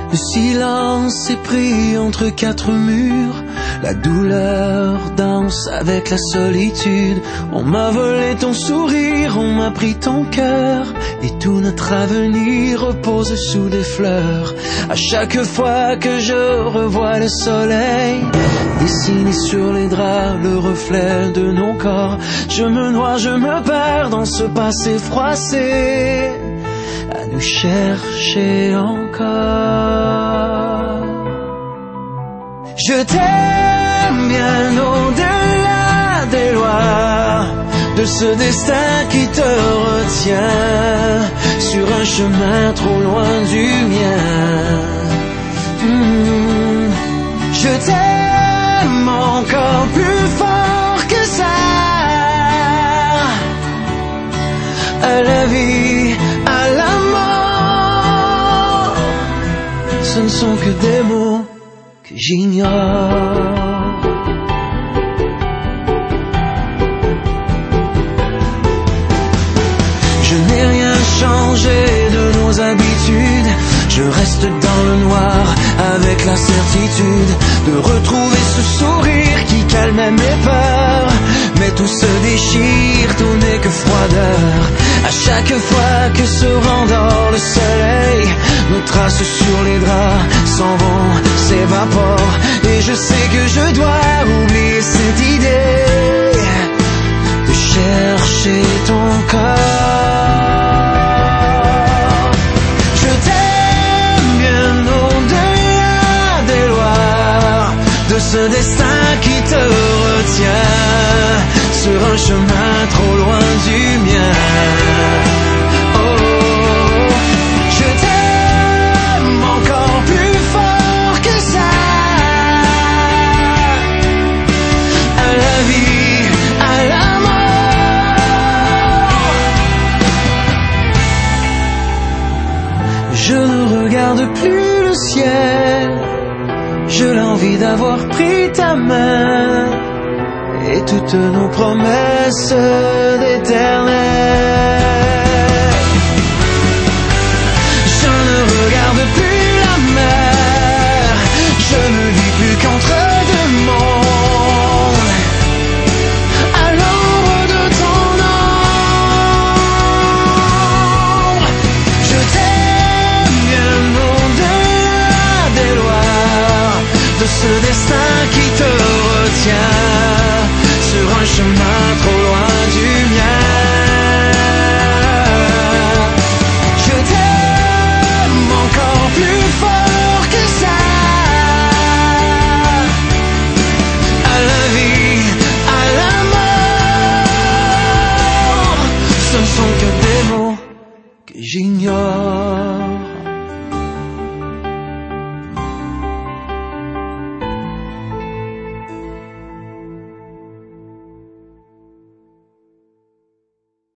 Le silence est pris entre quatre murs. La douleur danse avec la solitude. On m'a volé ton sourire, on m'a pris ton cœur. Et tout notre avenir repose sous des fleurs. À chaque fois que je revois le soleil dessiné sur les draps, le reflet de nos corps, je me noie, je me perds dans ce passé froissé, à nous chercher encore. Je t'aime bien au-delà des lois, de ce destin qui te retient sur un chemin trop loin du mien. Je t'aime encore plus fort que ça, à la vie, à la mort. Ce ne sont que des mots que j'ignore. Je n'ai rien changé de nos habitudes. Je reste dans le noir avec la certitude de retrouver ce sourire qui calmait mes peurs. Mais tout se déchire, tout n'est que froideur. À chaque fois que se rendort le soleil, nos traces sur les draps s'en vont, s'évaporent. Et je sais que je dois oublier cette idée de chercher ton corps. Je t'aime bien au-delà des lois, de ce destin qui te retient sur un chemin trop loin du mien. Oh, je t'aime encore plus fort que ça, à la vie, à la mort. Je ne regarde plus le ciel, j'ai l'envie d'avoir pris ta main et toutes nos promesses d'éternel.